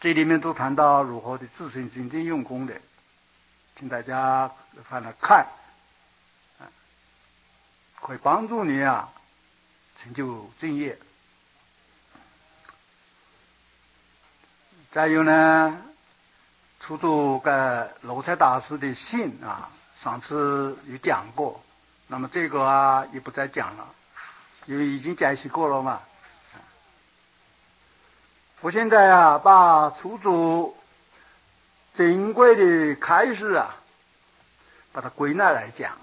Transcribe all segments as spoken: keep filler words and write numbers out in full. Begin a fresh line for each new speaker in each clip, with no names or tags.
这里面都谈到如何的自身精进用功的，请大家翻来看，会帮助你啊成就正业。再有呢，出自个罗才大师的信啊，上次有讲过，那么这个啊也不再讲了，因为已经解析过了嘛。我现在啊把出自正规的开示啊，把它归纳来讲。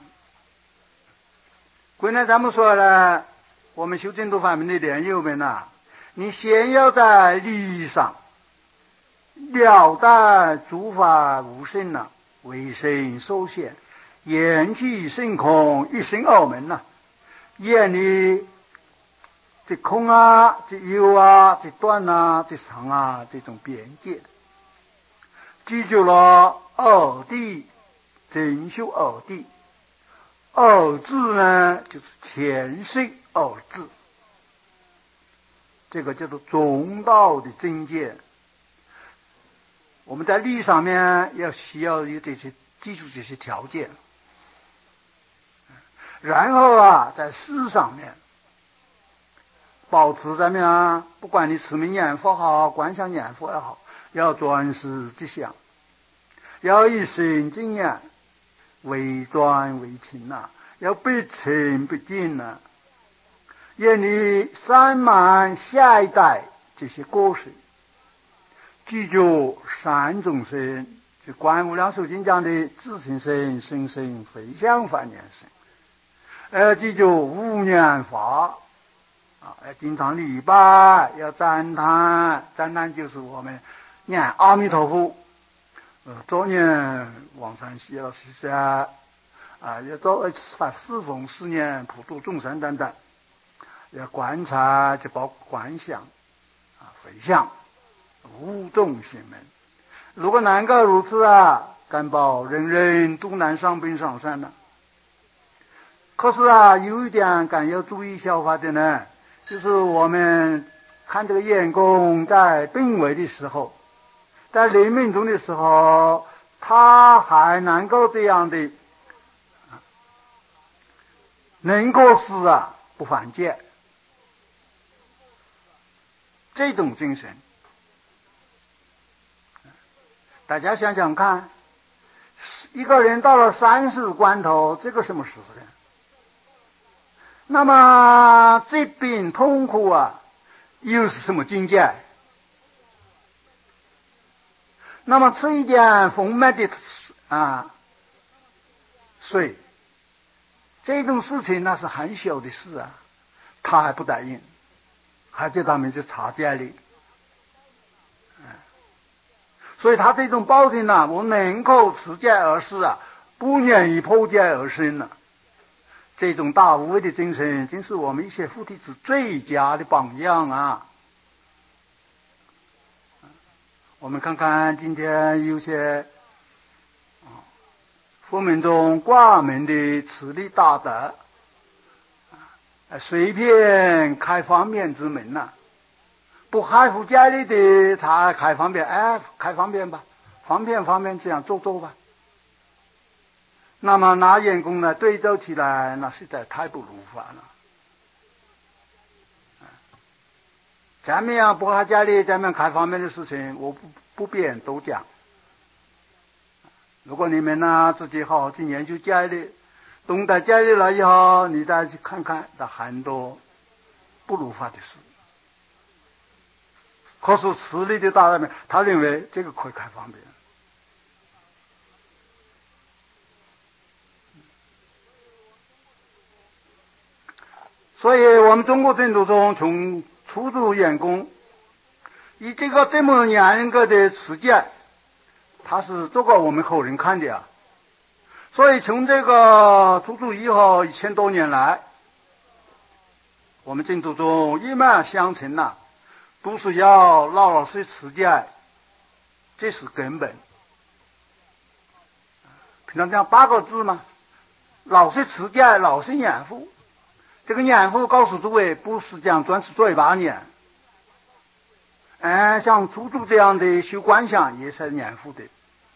归纳咱们说呢，我们修净土法门的莲友们啊，你先要在理上了达诸法无生呐、啊，为生受限，缘起性空，一生二门呐、啊，眼里这空啊，这有啊，这断啊，这长啊，这种边界，记住了二谛，真修二谛。二字呢，就是前世二字，这个叫做中道的境界。我们在理上面要需要有这些记住这些条件，然后啊，在事上面保持咱们啊，不管你持名念佛好，观想念佛也好，要专事之想，要以身经验为专为轻呐、啊，要不亲不近呐、啊，愿你散漫下一代这些过失。记住三种身，就观无量寿经讲的自性身、生身、非想法念身。呃，记住无念法啊，要经常礼拜，要赞叹，赞叹就是我们念阿弥陀佛，呃，昨年往生西了西山啊，要做发侍奉四年普度众生等等，要观察就包括观想啊、回向。无众行门，如果能够如此啊，敢保人人都难上奔上山了。可是啊，有一点敢要注意消化的呢，就是我们看这个员工在病危的时候，在临命终的时候，他还能够这样的，能够是啊不犯戒，这种精神。大家想想看，一个人到了三十关头，这个什么时辰？那么这病痛苦啊，又是什么境界？那么吃一点丰满的啊水，这种事情那是很小的事啊，他还不答应，还叫他们去查家里。所以他这种保证呢，我能够持戒而事啊，不愿意破戒而生呢、啊。这种大无畏的精神，真是我们一些佛弟子最佳的榜样啊！我们看看今天有些佛门中挂门的慈力大德，随便开方便之门呐、啊。不害苦家里的，他开方便，哎，开方便吧，方便方便这样做做吧。那么拿员工呢对照起来，那实在太不如法了。咱们呀，不害家里，咱们开方便的事情，我不不便多讲。如果你们呢自己好好去研究家里，懂得家里了以后，你再去看看，那很多不如法的事。可是慈力的大人们，他认为这个可以开方便。所以我们中国净土中从出租员工，以这个这么严格的持戒，他是做给我们后人看的啊。所以从这个出租以后一千多年来，我们净土中一脉相承呐、啊。都是要老老实实持戒，这是根本。平常讲八个字嘛，老实持戒，老实念佛。这个念佛告诉诸位，不是讲专是嘴巴念， 哎，像出租这样的修观想也是年富的。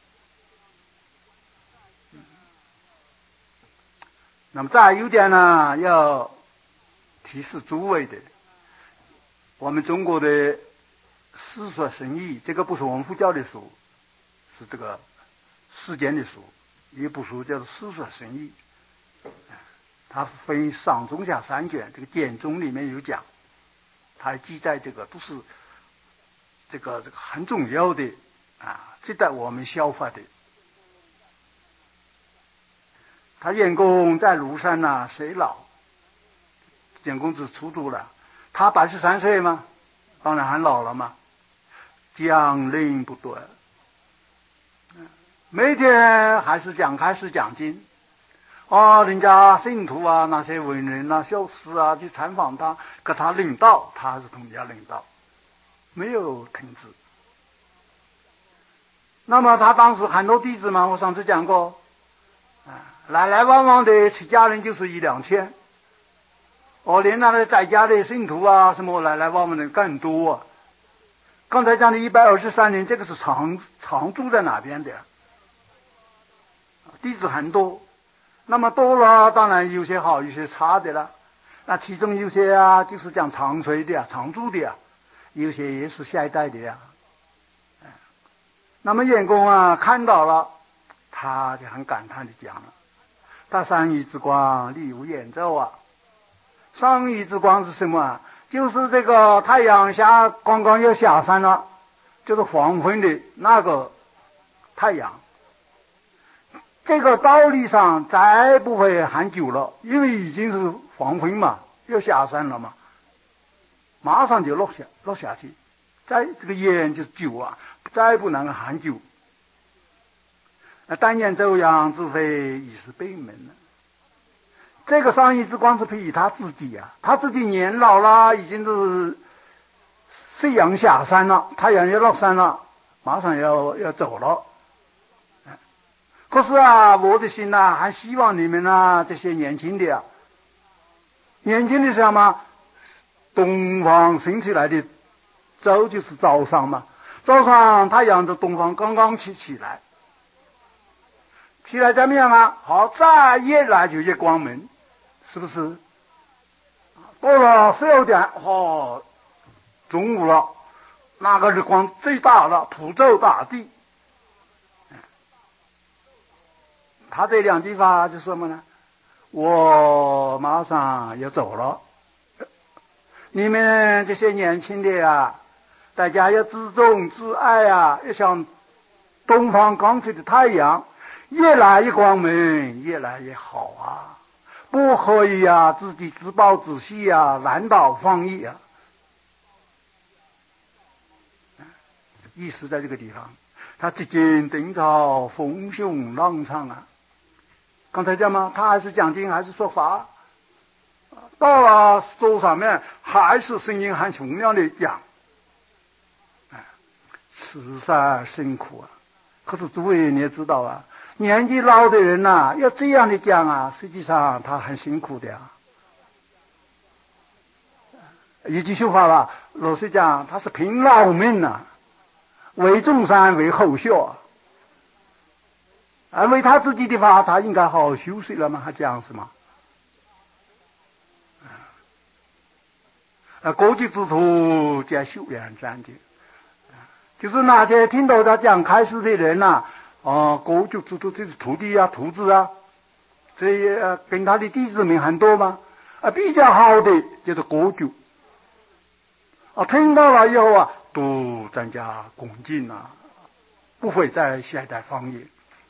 那么再有点呢，要提示诸位的，我们中国的世说深义，这个不是我们佛教的书，是这个世间的书，一部书叫做《世说深义》，它分上中下三卷，这个简中里面有讲，它记载这个都是这个这个很重要的啊，值得我们效法的。他员工在庐山呐、啊，衰老，员工子出租了，他八十三岁嘛，当然很老了嘛，讲令不断，每天还是讲开始讲经，啊，人家信徒啊，那些文人啊、小士啊去参访他，给他领导，他是同人家领导，没有停止。那么他当时很多弟子嘛，我上次讲过。啊，来来往往的出家人就是一两千，哦，连那的在家的信徒啊，什么来来往往的更多啊。刚才讲的一百二十三人，这个是常常住在哪边的？弟子很多，那么多了，当然有些好，有些差的了。那其中有些啊，就是讲常随的啊，常住的啊，有些也是下一代的呀、啊。那么员工啊，看到了。他就很感叹的讲了，他上衣之光力无远奏啊。上衣之光是什么啊？就是这个太阳下刚刚要下山了，就是黄昏的那个太阳。这个道理上再不会很久了，因为已经是黄昏嘛，要下山了嘛，马上就落下落下去。再这个烟就久啊，再不能很久。但愿周扬自非已是悲门了。这个上衣之光是比他自己啊，他自己年老了，已经是夕阳下山了，太阳要落山了，马上要要走了。可是啊，我的心呐、啊，还希望你们啊，这些年轻的啊，年轻的什么？东方升起来的早就是早上嘛，早上太阳的东方刚刚起起来。起来怎么样啊？好，再越来就越光明，是不是？到了十二点，哦，中午了，那个日光最大了，普照大地。他这两句话就是什么呢？我马上要走了，你们这些年轻的呀，大家要自重自爱啊，要像东方刚出的太阳。越来越光明，越来越好啊！不可以啊，自己自暴自弃啊，难倒放逸啊！意思在这个地方，他几经登潮，风雄浪畅啊！刚才讲嘛，他还是讲经，还是说法，到了桌上面，还是声音很洪亮的讲，哎，实在辛苦啊！可是诸位你也知道啊。年纪老的人呐、啊，要这样的讲啊，实际上他很辛苦的呀、啊。一句说话吧，老实讲，他是拼老命呐、啊，为众生为后效啊。为他自己的话，他应该好好休息了嘛，他这样是吗？啊，国际之徒皆修养占的，就是那些听到他讲开示的人呐、啊。哦，国就知道这是徒弟啊、徒子啊，这些跟他的弟子们很多嘛。啊，比较好的就是国舅。啊，听到了以后啊，都增加恭敬啊，不会再下一代放逸。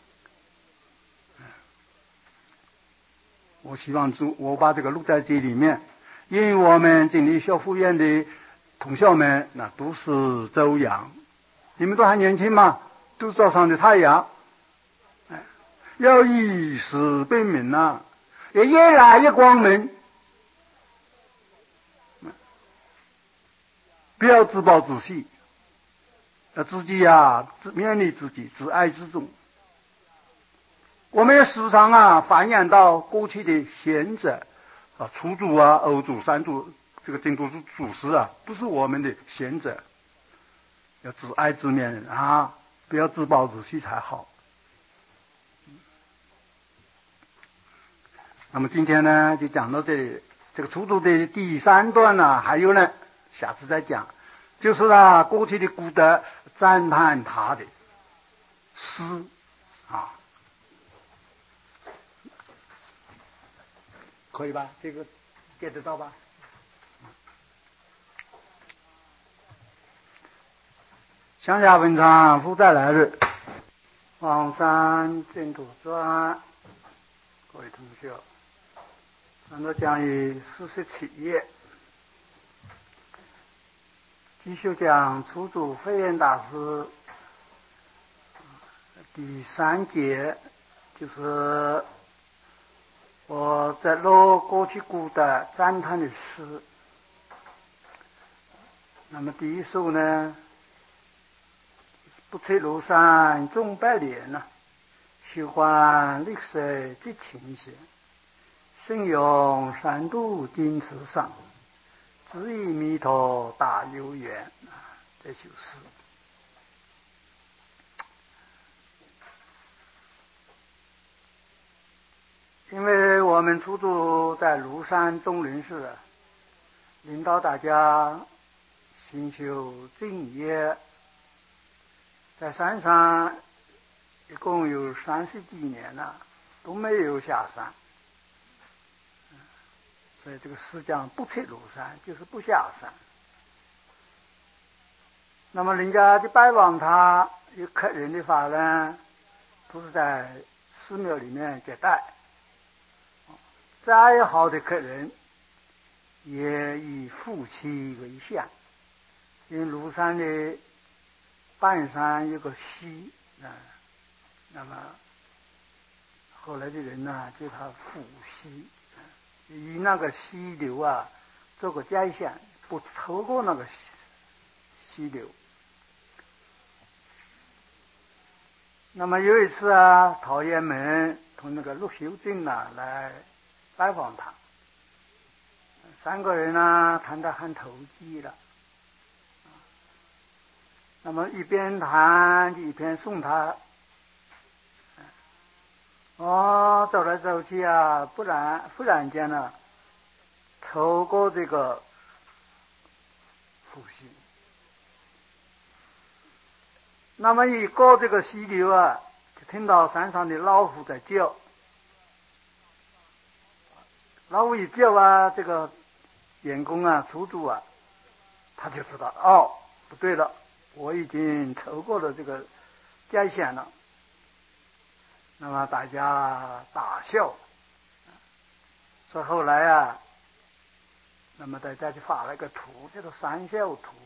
我希望我把这个录在这里面，因为我们这里小福院的同学们，那都是周扬，你们都还年轻嘛。都早上的太阳，哎，要以示悲悯呐，也越来越光明。不要自暴自弃，要自己呀，勉励自己，自爱自重。我们也时常啊反映到过去的贤者啊，初祖啊、二祖、三祖，这个净土祖祖师啊，都是我们的贤者。 要自爱自勉啊，不要自暴自弃才好。那么今天呢，就讲到这里。这个出租的第三段呢，还有呢，下次再讲。就是啊，过去的古德赞叹他的诗啊，可以吧？这个 get 得到吧？乡下文章负载来日，黄山净土传，各位同学。咱们讲义四十七页，继续讲出租慧远大师第三节，就是我在录过去古的赞叹的诗。那么第一首呢，不测庐山终百年呐，虚幻历史即情闲。身用三度金池上，只以弥陀大有缘。这首诗，因为我们出租在庐山东林寺，领导大家心修正业，在山上一共有三十几年了，都没有下山。所以这个诗讲不测庐山，就是不下山。那么人家就拜访他，有客人的话呢，都是在寺庙里面接待。再好的客人，也以夫妻为相。因为庐山的半山有个溪啊，那么后来的人呢，叫它夫溪。以那个溪流啊做个界限，不超过那个溪流。那么有一次啊，陶渊明同那个陆秀珍啊来拜访他，三个人呢谈得很投机了。那么一边谈一边送他，哦，走来走去啊，不然忽然间呢，透过这个呼吸，那么一过这个溪流啊，就听到山上的老虎在叫，老虎一叫啊，这个员工啊、出租啊，他就知道哦，不对了，我已经超过了这个界限了。那么大家大笑，所以后来啊，那么大家就画了一个图，叫做三笑图，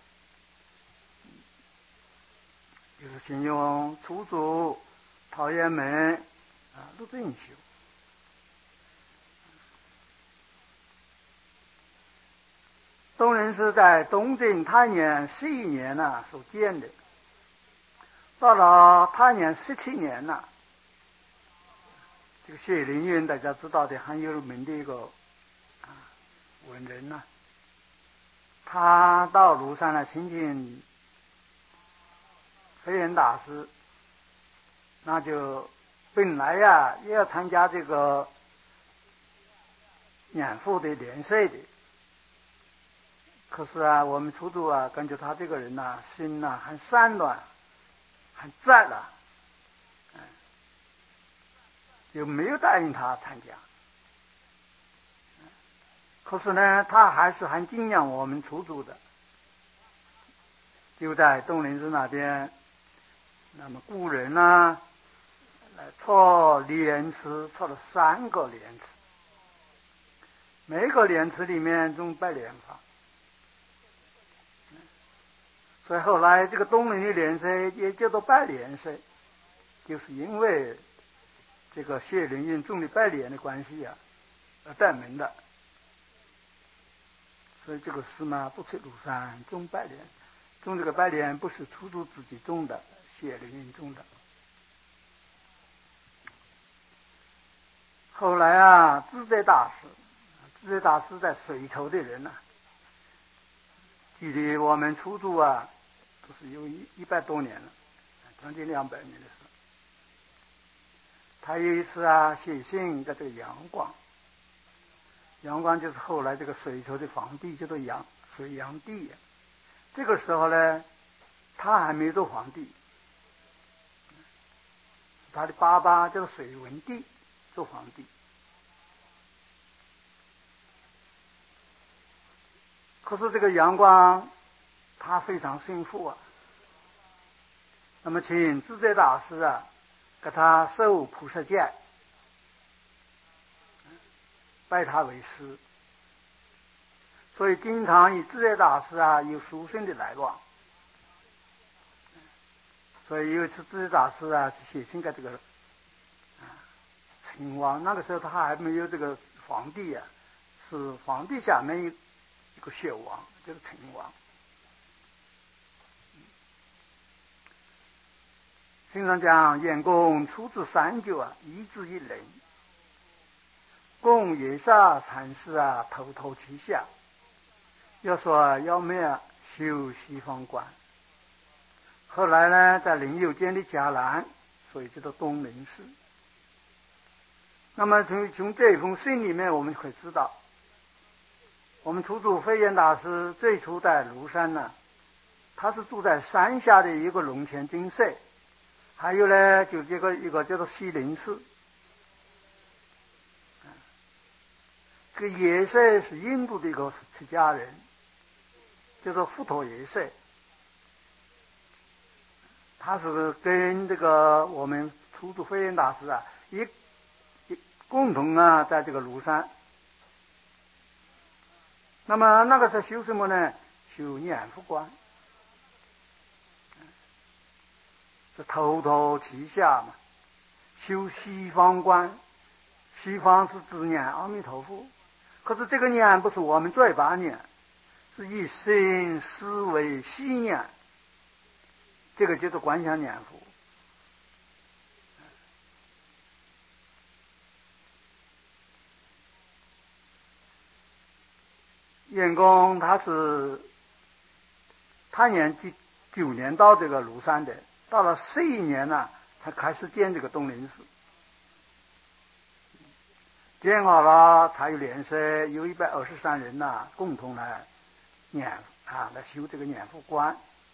就是形容出租、陶渊明啊、陆振雄。东林是在东晋太年十一年呢、啊、所建的，到了太年十七年呢、啊。这个谢灵运大家知道的很有名的一个啊文人呐、啊，他到庐山来亲近慧远大师，那就本来呀也要参加这个年赋的联赛的，可是啊我们出租啊感觉他这个人呐、啊、心呐、啊、很散乱，很窄了。就没有答应他参加，可是呢，他还是很敬仰我们出租的，就在东林寺那边，那么古人呢、啊，来错莲池，错了三个莲池，每个莲池里面种百莲花，所以后来这个东林的莲社也叫做百莲社，就是因为这个谢灵运种的百莲的关系啊，而得名的。所以这个诗嘛，不测庐山种百莲，种这个百莲不是出租自己种的，谢灵运种的。后来啊，智者大师，智者大师在隋朝的人呐、啊，距离我们出租啊， 都是有一一百多年了，将近两百年的事。他有一次啊写信给这个杨广，杨广就是后来这个隋朝的皇帝，叫做杨隋炀帝。这个时候呢，他还没做皇帝，是他的爸爸叫做隋文帝做皇帝。可是这个杨广他非常幸福啊，那么请智者大师啊给他授菩萨戒，拜他为师，所以经常与智者大师啊有书信的来往。所以有一次智者大师啊去写信给这个啊秦王，那个时候他还没有这个皇帝啊，是皇帝下面一一个小王，就是秦王。经常讲晏公出自三九啊，一字一人，供夜煞禅师啊头头其下，要说要没有修西方观。后来呢，在灵佑建立伽蓝，所以叫做东林寺。那么从从这封信里面，我们可以知道，我们初祖慧远大师最初在庐山呢，他是住在山下的一个龙泉精舍，还有呢，就这个一个叫做西林寺。这个耶舍是印度的一个出家人，叫做富陀耶舍。他是跟这个我们初祖慧远大师啊，一一共同啊，在这个庐山。那么那个时候修什么呢？修念佛观，是头头其下嘛。修西方观，西方是指念阿弥陀佛，可是这个念不是我们嘴巴念，是以心思维细念，这个叫做观想念佛。晏公他是他年纪九年到这个庐山的，到了十一年呢，才开始建这个东林寺。建好了才有联社，有一百二十三人呐、啊，共同来念啊，来修这个念佛观。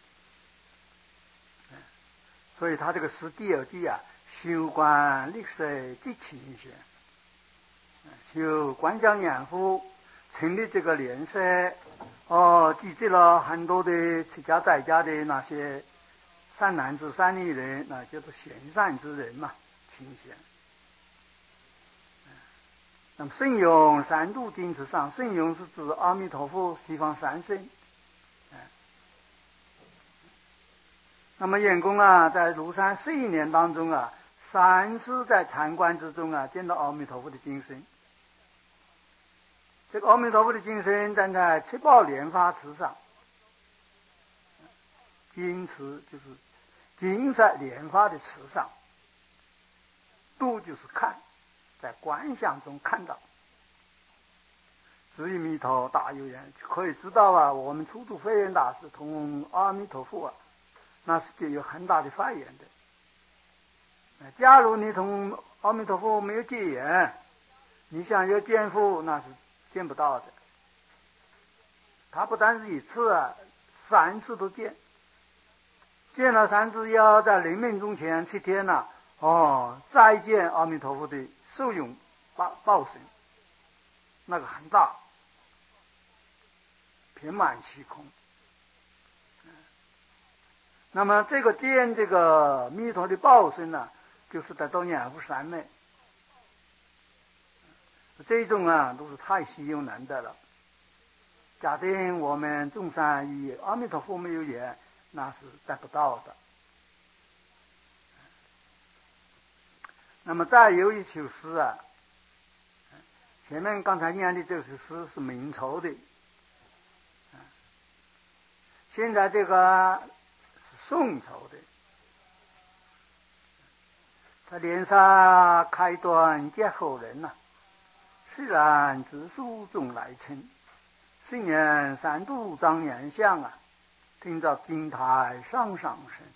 所以他这个是第二句啊，修观历史极清显，修观想念佛。成立这个联社，哦，集结了很多的出家在家的那些善男子、善女人，那叫做贤善之人嘛，清闲。那么圣咏三度经之上，圣咏是指阿弥陀佛西方三圣。那么晏公啊，在庐山十一年当中啊，三次在禅观之中啊，见到阿弥陀佛的精神。这个阿弥陀佛的精神站在七宝莲花池上，金池就是金色莲花的池上，度就是看，在观想中看到。至于弥陀大有缘，可以知道啊，我们初祖慧远大师同阿弥陀佛啊，那是就有很大的发缘的。假如你同阿弥陀佛没有结缘，你想要见佛，那是见不到的。他不单是一次啊，三次都见。见了三次，要在临命终前七天呐、啊，哦，再见阿弥陀佛的受用报报身，那个很大，遍满虚空。那么这个见这个弥陀的报身呢、啊，就是得到念佛三昧。这种啊都是太稀有难得了。假定我们众生与阿弥陀佛没有缘，那是得不到的。那么再有一首诗啊，前面刚才念的这首诗是明朝的，现在这个是宋朝的。他脸上开端皆后人呐、啊，虽然知书终来尘。新年三度张年相啊， 听到金台上上升。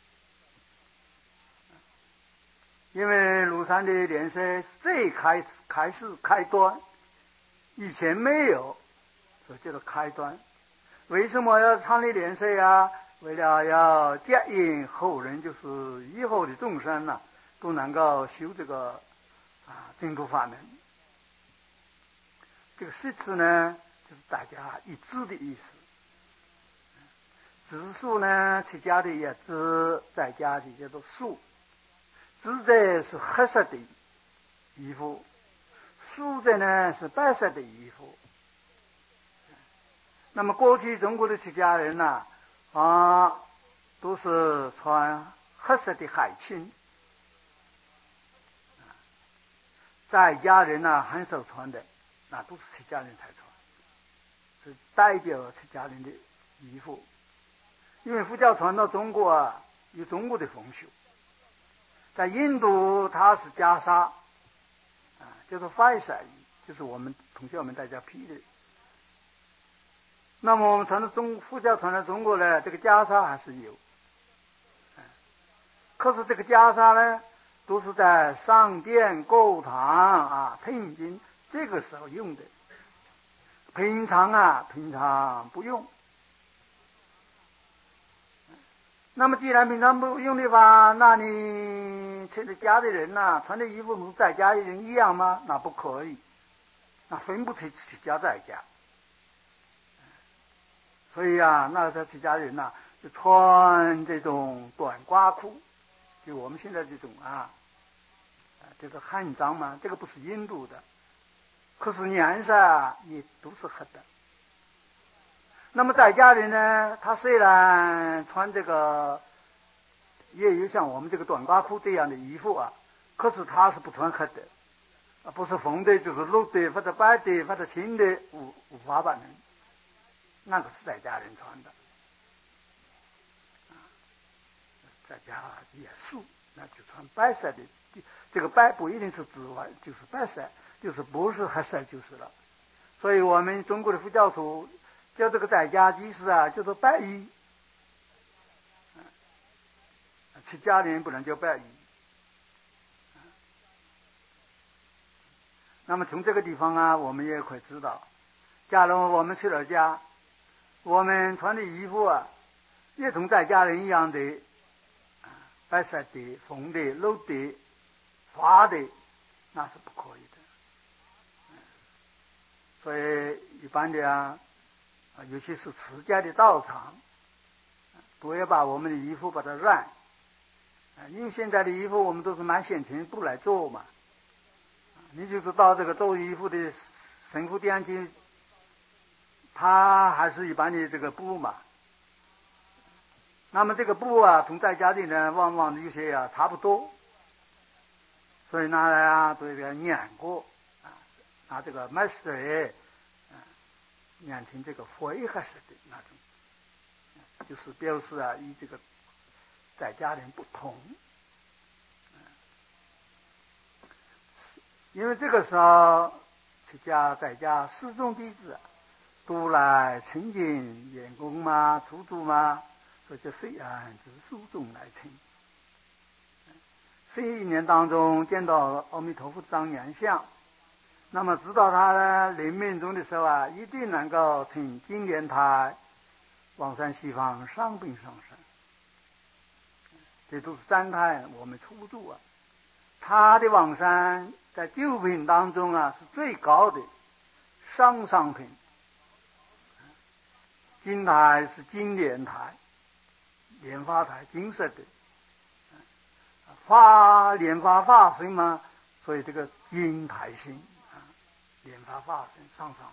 因为庐山的莲社是最开开始开端，以前没有，所以叫做开端。为什么要创立莲社呀？为了要接引后人，就是以后的众生呢、啊，都能够修这个啊净土法门。这个誓词呢，就是大家一致的意思。植树呢，出家的也知，在家的叫做树。植在是黑色的衣服，树在呢是白色的衣服。那么过去中国的出家人呢、啊，啊，都是穿黑色的海青，在家人呢、啊、很少穿的，那都是出家人才穿，是代表出家人的衣服。因为佛教传到中国啊，有中国的风俗。在印度，它是袈裟，啊，叫做白色衣，就是我们同学们大家披的。那么我们传到中佛教传到中国呢，这个袈裟还是有，啊，可是这个袈裟呢，都是在上殿、供堂啊、听经这个时候用的，平常啊，平常不用。那么既然平常不用的话，那你出了家的人呐、啊，穿的衣服和在家的人一样吗？那不可以，那分不出出家在家。所以啊，那个出家人呐、啊，就穿这种短褂裤，就我们现在这种啊，这个汉装嘛，这个不是印度的，可是颜色啊也都是黑的。那么在家人呢，他虽然穿这个也有像我们这个短褂裤这样的衣服啊，可是他是不穿黑的，啊，不是红的就是绿的或者白的或者青的，五五花八门，那个是在家人穿的，啊，在家也素，那就穿白色的，这个白不一定是紫外，就是白色，就是不是黑色就是了。所以我们中国的佛教徒叫这个在家居士啊，叫做白衣。出家人不能叫白衣。那么从这个地方啊，我们也可以知道，假如我们出了家，我们穿的衣服啊，也同在家人一样的，白色的、红的、绿的、花的，那是不可以的。所以一般的啊，尤其是持家的道场，不要把我们的衣服把它染，因为现在的衣服我们都是买现成布来做嘛。你就是到这个做衣服的神父店去，他还是一般的这个布嘛。那么这个布啊，同在家里呢，往往有些啊差不多，所以拿来啊都要碾过啊，拿这个麦水啊碾成这个灰黑色的那种，就是表示啊与这个在家人不同。因为这个时候出家在家四众弟子、啊、都来亲近员工嘛、出租嘛，所以就虽然是书中来请。这一年当中见到阿弥陀佛当面相，那么知道他呢临命终的时候啊，一定能够请金莲台往生西方上品上身。这都是赞叹我们出住啊，他的往生在九品当中啊是最高的上上品。金台是金莲台，莲花台金色的，发莲花化身嘛，所以这个金台心啊，莲花化身上上。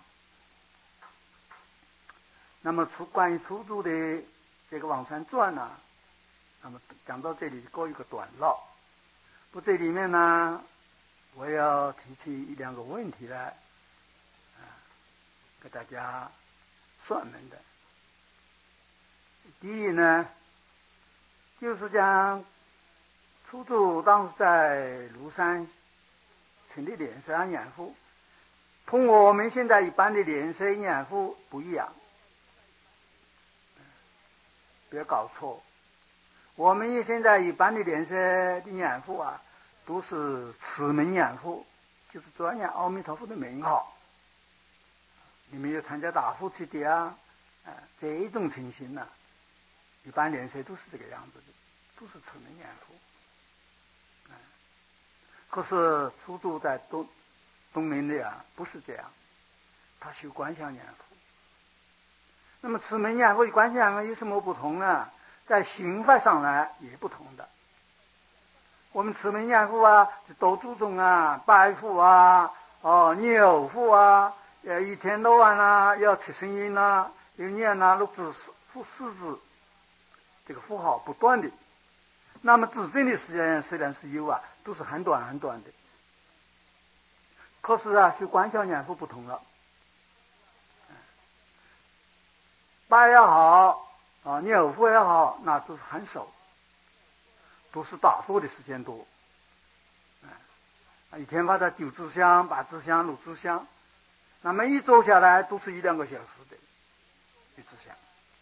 那么出关于出住的这个往生传呢，那么讲到这里过一个短落。不，这里面呢，我要提出一两个问题来，啊，给大家说明的。第一呢，就是讲出住当时在庐山请的莲社念佛，同我们现在一般的莲社念佛不一样。 别搞错。我们现在一般的莲社的念佛啊，都是持名念佛，就是专念阿弥陀佛的名号。你们有参加大佛七的啊，呃，这一种情形呢、啊，一般莲社都是这个样子的，都是持名念佛。嗯、可是初住在东东明的啊，不是这样，他修观想念佛。那么持名念佛与观想有什么不同呢？在行法上来也不同的。我们持名念佛啊，都注重啊，拜佛啊，哦，念佛啊，呃，一天到晚啊，要提声音啊，要念啊，六字四四字，这个符号不断的。那么自证的时间虽然是有啊，都是很短很短的。可是啊，修观想念佛不同了，拜也好啊，念佛也好，那都是很少，都是打坐的时间多。一天把它九支香、八支香、六支香，那么一坐下来都是一两个小时的一支香，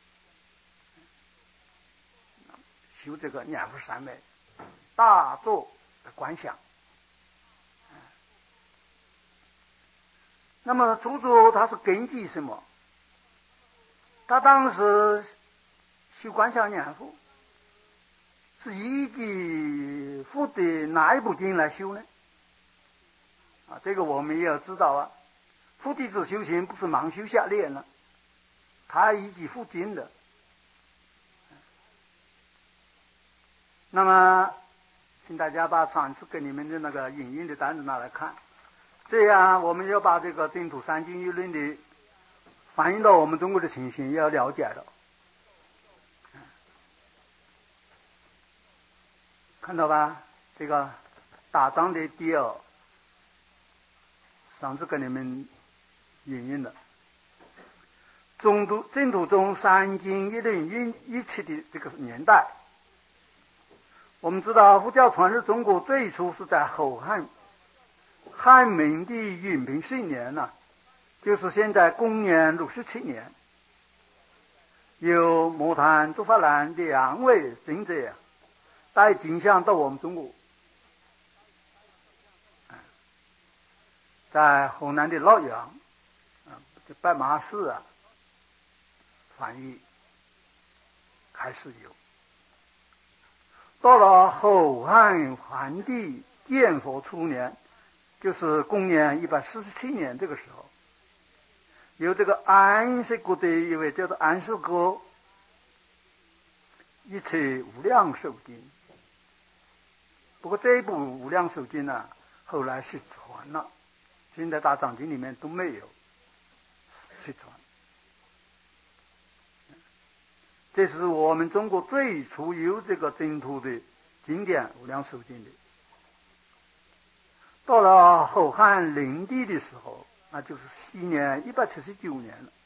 修这个念佛三昧，大坐的观想。那么初住他是根据什么？他当时修观想念佛，是依据佛的哪一部经来修呢？啊，这个我们也要知道啊。佛弟子修行不是盲修瞎练了，他依据佛经的。那么，请大家把上次给你们的那个影印的单子拿来看，这样我们要把这个净土三经一论的反映到我们中国的情形，也要了解的。看到吧？这个大章的第二，上次给你们引用的中土净土中三经一论一起的这个年代，我们知道佛教传入中国最初是在后汉汉明的允平四年呢、啊，就是现在公元六十七年，由摩坛竺法兰两位尊者带经像到我们中国，在湖南的洛阳啊，这白马寺啊翻译开始有。到了后汉桓帝建佛初年，就是公元一百四十七年，这个时候，有这个安息国的一位叫做安世哥，一册无量寿经。不过这一部无量寿经呢、啊，后来失传了，现在大藏经里面都没有失传。这是我们中国最初有这个净土的经典无量寿经的。到了后汉灵帝的时候，那就是西年一百七十九年了，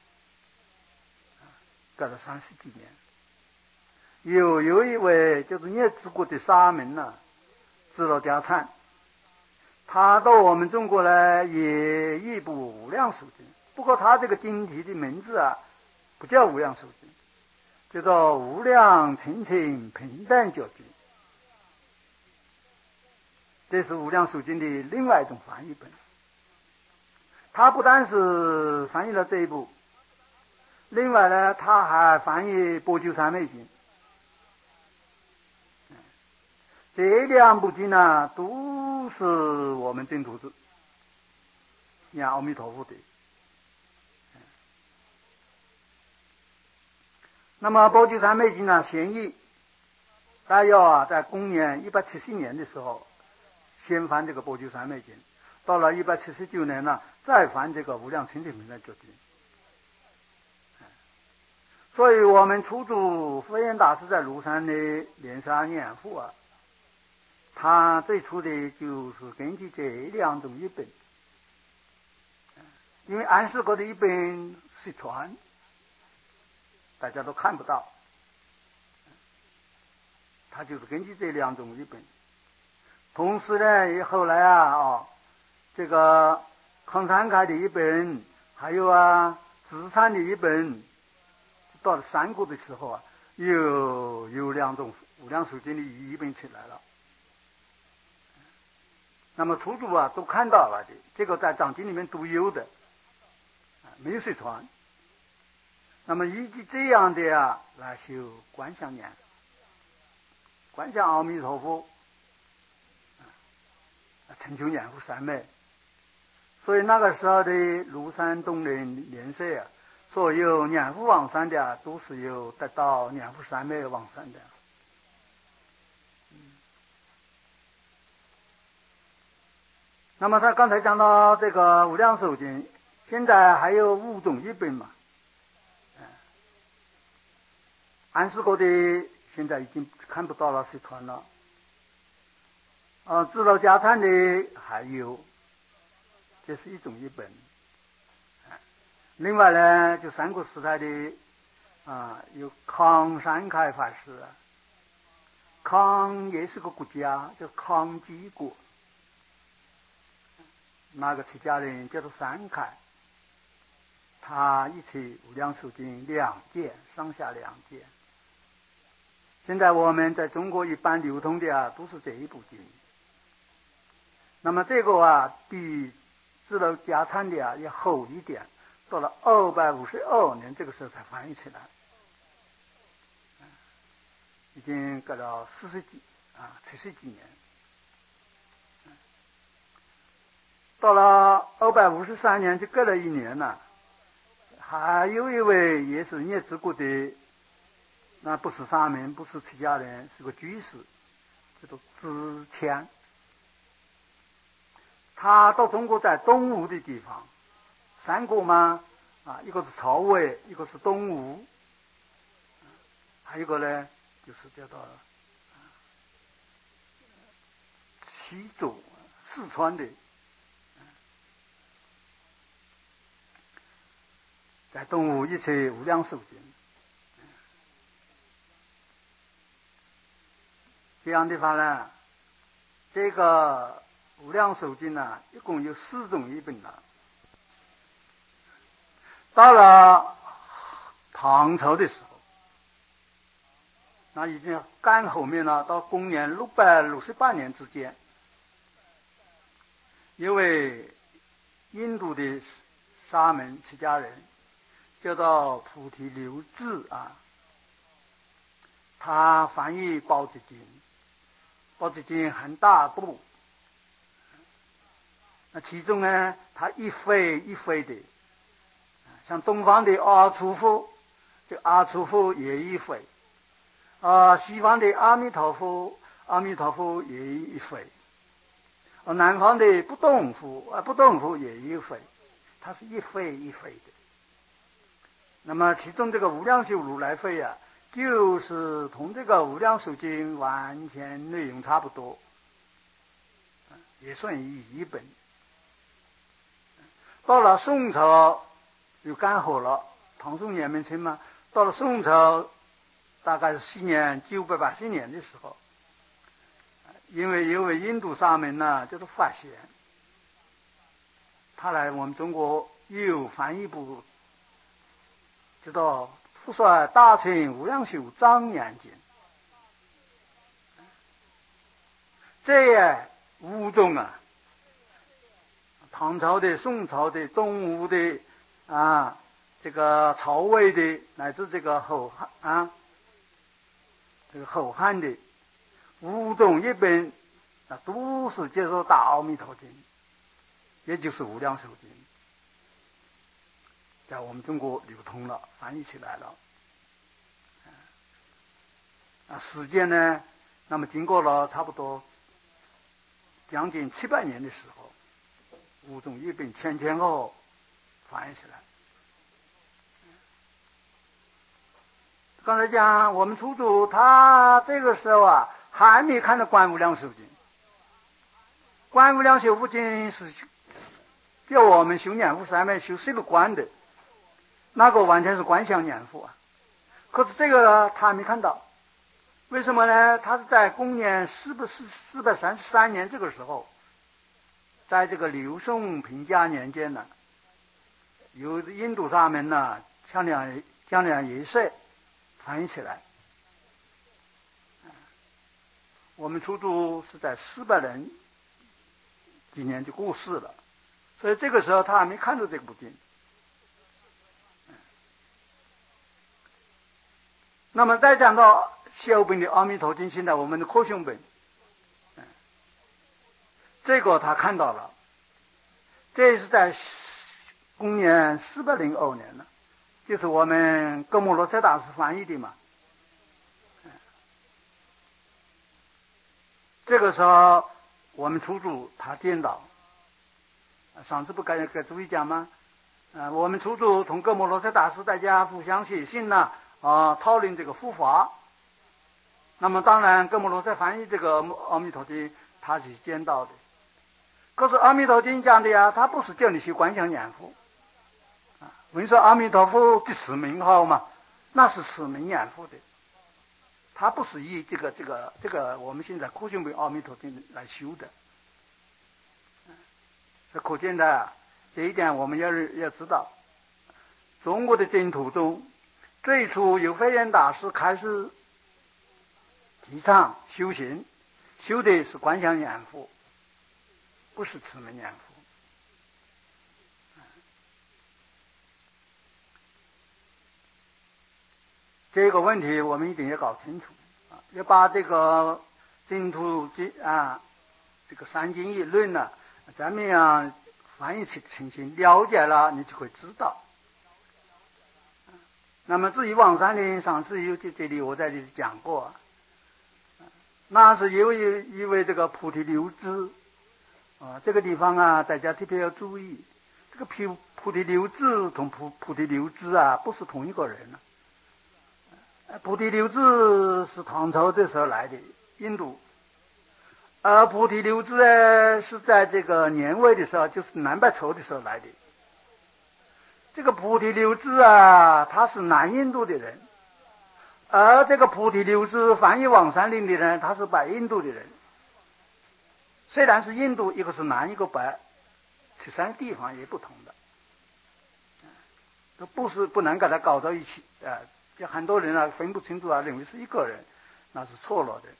隔了三十几年。有有一位就是聂子国的沙门呢、啊，知了家参，他到我们中国来也一部无量寿经，不过他这个经题的名字啊，不叫无量寿经，叫做无量清净平等觉经。这是无量寿经的另外一种翻译本。他不但是翻译了这一部，另外呢，他还翻译般鸠三昧经。这两部经呢，都是我们净土念阿弥陀佛的。那么般鸠三昧经呢，先译大约啊，在公元一百七十年的时候，先翻这个般鸠三昧经，到了一百七十九年呢，再翻这个无量清净平等觉经。所以我们初住佛言大师在庐山的莲沙念佛啊，他最初的就是根据这两种译本，因为安世哥的译本失传，大家都看不到，他就是根据这两种译本。同时呢，后来啊，哦，这个康参开的一本，还有啊，智参的一本，到了三国的时候啊， 有有两种无量寿经的译本起来了。那么初祖啊都看到了的，这个在藏经里面都有的，没有谁传。那么依据这样的啊来修观想念，观想阿弥陀佛，成就念佛三昧。所以那个时候的庐山东林莲社啊，所有念佛往生的啊，都是有得到念佛三昧往生的。那么他刚才讲到这个无量寿经，现在还有五种译本嘛。安世国的现在已经看不到了，谁传了？啊，知道家产的还有，这是一种译本。另外呢，就三国时代的啊，有康山开法师，康也是个国家，叫康基国。那个出家人叫做三开，他一起无量寿经两件，上下两件。现在我们在中国一般流通的啊，都是这一部经。那么这个啊，比知道家产的啊要厚一点，到了二百五十二年这个时候才翻译起来，已经隔了四十几啊七十几年。到了二百五十三年，就隔了一年了。还有一位也是孽之国的，那不是沙门，不是出家人，是个居士，叫做知谦。他到中国在东吴的地方，三国嘛，啊，一个是曹魏，一个是东吴，还有一个呢，就是叫做齐州四川的。在东吴一切无量寿经，这样的话呢，这个无量寿经呢，一共有四种译本了。到了唐朝的时候，那已经干后面了，到公元六百六十八年之间，一位印度的沙门出家人，叫做菩提流志啊，他翻译《宝积经》，《宝积经》很大部，那其中呢，他一回一回的，像东方的阿处佛，这阿处佛也一回，啊，西方的阿弥陀佛，阿弥陀佛也一回，啊，南方的不动佛，啊，不动佛也一回，他是一回一回的。那么其中这个无量寿如来会啊，就是同这个无量寿经完全内容差不多，也算一一本。到了宋朝就干涸了，唐宋元明清嘛。到了宋朝，大概是西年九百八十年的时候，因为有位印度沙门呢，叫做法显，他来我们中国又翻译部。知道复说大乘无量寿庄严经，这五种啊，唐朝的、宋朝的、东吴的啊，这个曹魏的，乃至这个后汉啊，这个后汉的五种译本，那都是接受大阿弥陀经，也就是无量寿经。在我们中国流通了，翻译起来了。啊，时间呢，那么经过了差不多将近七百年的时候，五种译本前前后后翻译起来。刚才讲我们初祖，他这个时候啊，还没看到《观无量寿经》。《观无量寿经》是叫我们修念佛三昧、修十六观的。那个完全是观想念佛啊，可是这个他没看到，为什么呢？他是在公元四百四四百三十三年这个时候，在这个刘宋平嘉年间呢，由印度沙门呢向两向两一世翻译起来， 我们出租是在四百零几年就过世了，所以这个时候他还没看到这部经。那么再讲到小本的《阿弥陀经》，现在我们的扩胸本，这个他看到了，这是在公元四百零二年了，就是我们格摩罗彻大师翻译的嘛。这个时候我们出租他颠倒，上次不该给诸位讲吗？呃，我们出租同格摩罗彻大师大家互相写信呢，啊，讨论这个护法。那么当然格摩罗彻翻译这个阿弥陀经他是颠倒的，可是阿弥陀经讲的呀，他不是叫你去观想念佛啊，闻说阿弥陀佛的持名号嘛，那是持名念佛的，他不是以这个这个这个我们现在扩胸本阿弥陀经来修的。这可见的这一点我们要要知道，中国的净土中最初由慧远大师开始提倡修行，修的是观想念佛，不是持名念佛。这个问题我们一定要搞清楚啊，要把这个净土经啊，这个三经一论呢，咱们要翻译清清，了解了你就会知道。那么至于王山林上次有这这里我在这里讲过，那是由于因为这个菩提流支啊，这个地方啊大家特别要注意，这个菩菩提流支同菩菩提流支啊不是同一个人啊。菩提流支是唐朝的时候来的印度，而菩提流支呢是在这个年尾的时候，就是南北朝的时候来的。这个菩提流支啊，他是南印度的人，而这个菩提流支翻译王山林的人，他是北印度的人。虽然是印度，一个是南，一个北，其实地方也不同的，都不是不能给他搞到一起啊。就很多人啊分不清楚啊，认为是一个人，那是错了的。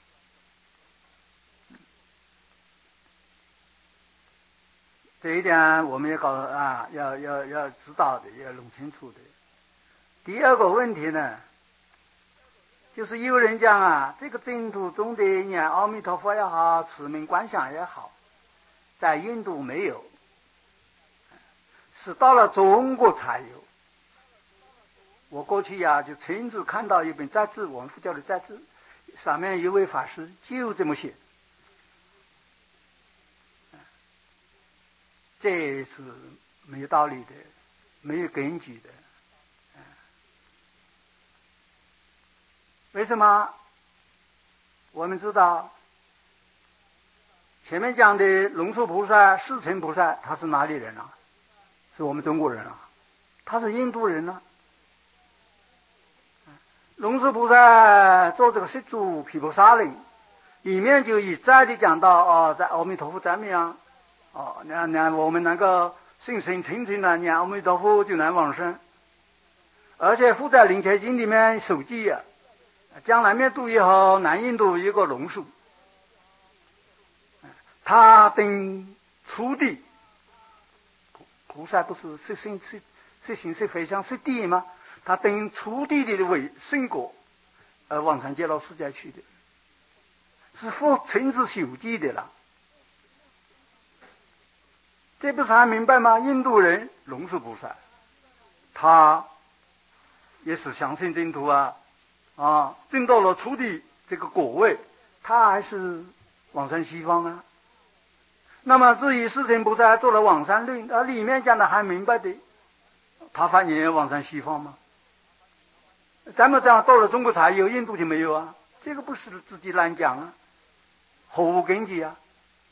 这一点我们也搞啊，要要要知道的，要弄清楚的。第二个问题呢，就是有人讲啊，这个净土中的念阿弥陀佛也好，持名观想也好，在印度没有，是到了中国才有。我过去呀、啊、就亲自看到一本杂志，我们佛教的杂志，上面一位法师就这么写，这是没有道理的，没有根据的。为什么？我们知道前面讲的龙树菩萨、世亲菩萨，他是哪里人啊？是我们中国人啊，他是印度人啊。龙树菩萨做这个十住毗婆沙论里面就一再的讲到哦，在阿弥陀佛赞美啊，哦，那那我们能够信心清净的念阿弥陀佛就能往生，而且附在灵切经里面手记啊，将南面度以后，南印度一个龙树，他等初地，菩萨不是是行是是行是非想是地吗？他等初地的为圣果，而往生极乐世界去的，是佛亲自修记的了。这不是还明白吗？印度人龙树菩萨，他也是相信净土啊，啊，证到了初地这个果位，他还是往生西方啊。那么至于世亲菩萨做了往生论，啊，里面讲的还明白的，他反也往生西方吗？咱们这样到了中国才有，印度就没有啊，这个不是自己乱讲啊，毫无根据啊。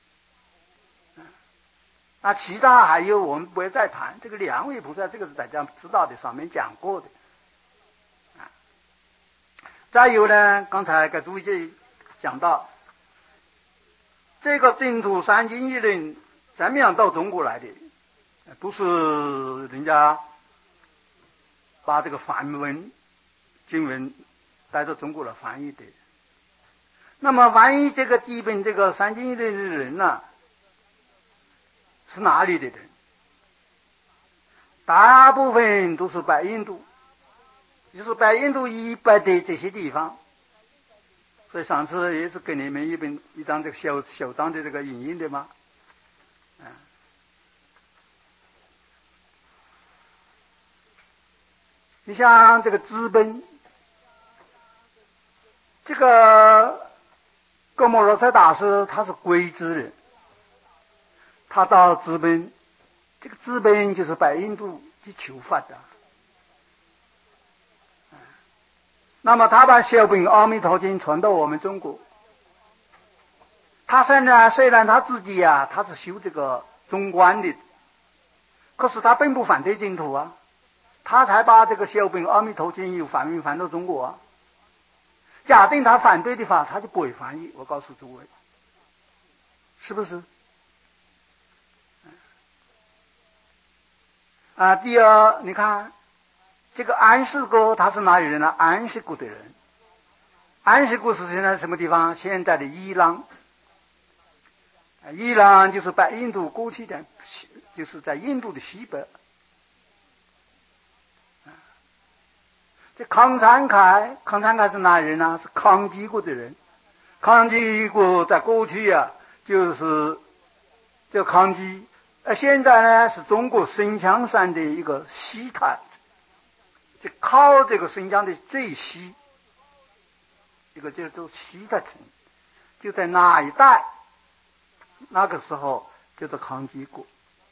那其他还有我们不会再谈，这个两位菩萨这个是大家知道的，上面讲过的啊。再有呢，刚才给诸位讲到这个净土三经一论怎么样到中国来的，不是人家把这个梵文经文带到中国来翻译的， 那么翻译这个基本这个三经一论的人呢、啊，是哪里的人？大部分都是白印度，就是白印度以北的这些地方。所以上次也是给你们一本一张这个小小张的这个影印的嘛，嗯。你像这个资本，这个哥莫罗塞大师他是龟兹人，他到资本，这个资本就是白印度去求法的。那么他把小本阿弥陀经传到我们中国，他虽然虽然他自己呀、啊，他是修这个中观的，可是他并不反对净土啊，他才把这个小本阿弥陀经又翻译翻到中国啊。假定他反对的话，他就不会翻译。我告诉诸位，是不是？啊，第二，你看。这个安世国他是哪里人呢？安息国的人。安息国是现在什么地方？现在的伊朗。伊朗就是在印度过去的，就是在印度的西北。这康参凯，康参凯是哪里人呢？是康基国的人。康基国在过去啊，就是这康基，呃，现在呢是中国新疆山的一个西滩。就靠这个新疆的最西，一个叫做西的城，就在那一带，那个时候叫做康基国。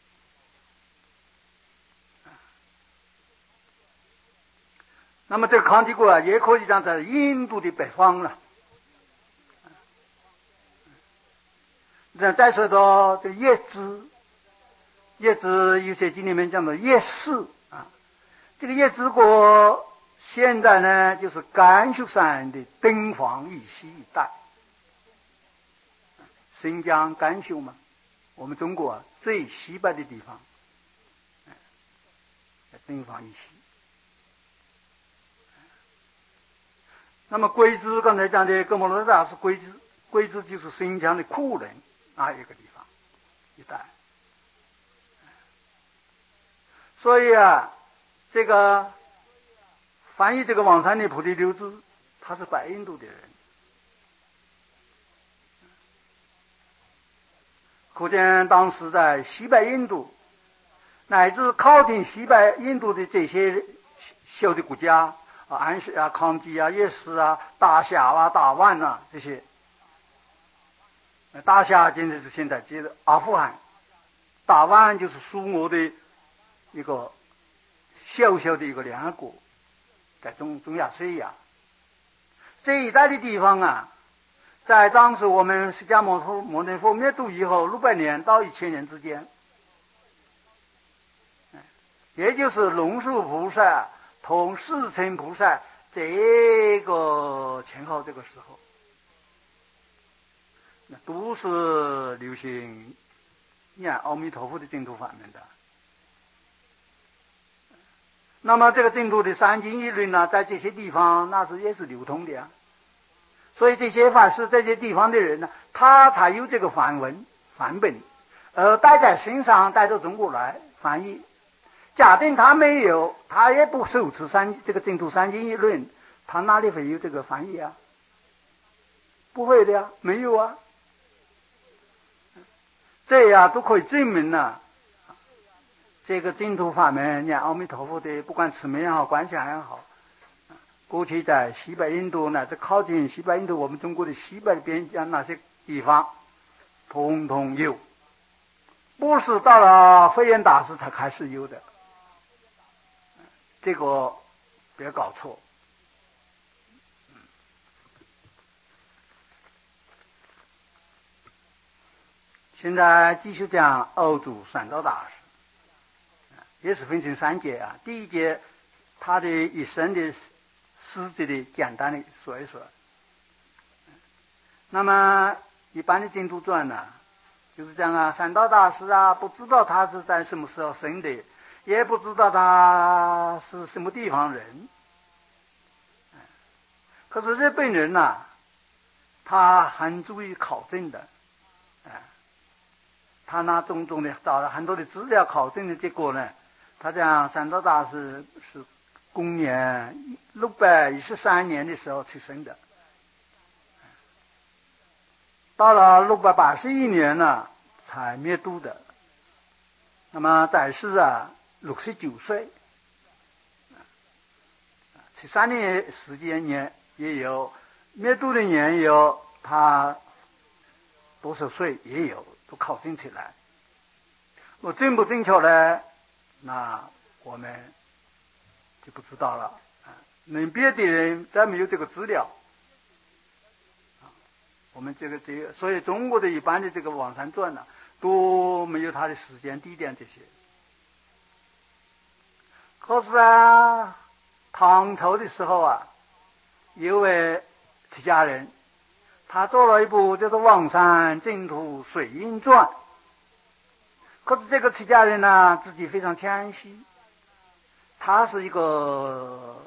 那么这个康基国啊，也可以讲在印度的北方了。那再说到这叶支，叶支有些经里面讲的叶氏啊。这个叶支国现在呢，就是甘肃山的敦煌以西一带，新疆甘肃嘛，我们中国、啊、最西北的地方，在敦煌以西。那么龟兹刚才讲的哥莫罗萨是龟兹，龟兹就是新疆的库伦那一个地方一带，所以啊。这个翻译这个网上的菩提流支，他是白印度的人，可见当时在西北印度乃至靠近西北印度的这些小的国家啊，安息啊、康基啊、叶氏啊、大夏啊、大万啊这些，大夏现在是现在接着阿富汗，大万就是苏俄的一个。小小的一个联合国，在中中亚西亚这一带的地方啊，在当时我们释迦牟尼摩尼佛灭度以后六百年到一千年之间，也就是龙树菩萨同世尊菩萨这个前后这个时候，那都是流行念阿弥陀佛的净土法门的。那么这个净土的三经一论呢，在这些地方那是也是流通的啊。所以这些法师这些地方的人呢，他才有这个梵文梵本，而带在身上带到中国来翻译。假定他没有，他也不受持三这个净土三经一论，他哪里会有这个翻译啊？不会的呀，没有啊。这样都可以证明了。这个净土法门，念阿弥陀佛的，不管持名也好，观想也好，过去在西北印度乃至靠近西北印度，我们中国的西北边疆那些地方，统统有，不是到了慧远大师才开始有的，这个别搞错。现在继续讲欧祖三道大师。也是分成三节啊。第一节，他的一生的事迹的简单的说一说。那么一般的净土传呢，就是讲啊，三道大师啊，不知道他是在什么时候生的，也不知道他是什么地方人。可是日本人呐、啊， 他很注意考证的，哎，他拿种种的找了很多的资料考证的结果呢，他讲三道大师是公元六百一十三年的时候出生的，到了六百八十一年呢才灭度的。那么在世啊六十九岁，七三年时间年也有，灭度的年也有，他多少岁也有，都考证起来。我正不正确呢？那我们就不知道了。那别的人再没有这个资料，我们这个这个，所以中国的一般的这个《王禅传》呢，都没有他的时间、地点这些。可是啊，唐朝的时候啊，有位出家人，他做了一部叫做《王禅净土水印传》。可是这个出家人呢，自己非常谦虚，他是一个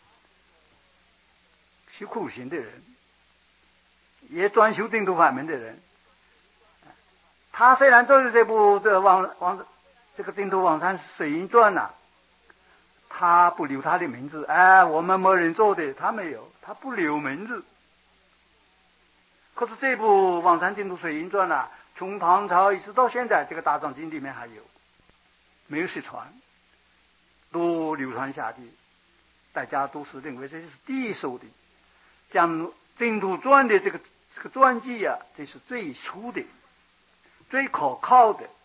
修苦行的人，也专修净土法门的人。他虽然做的这部这个王王这个净土王禅水印传呐、啊，他不留他的名字，哎，我们某人做的，他没有，他不留名字。可是这部《王禅净土水印传》呢，从唐朝一直到现在，这个大藏经里面还有，没有失传，都流传下去，大家都是认为这是第一手的，讲净土传的这个这个传记啊，这是最初的、最可靠的，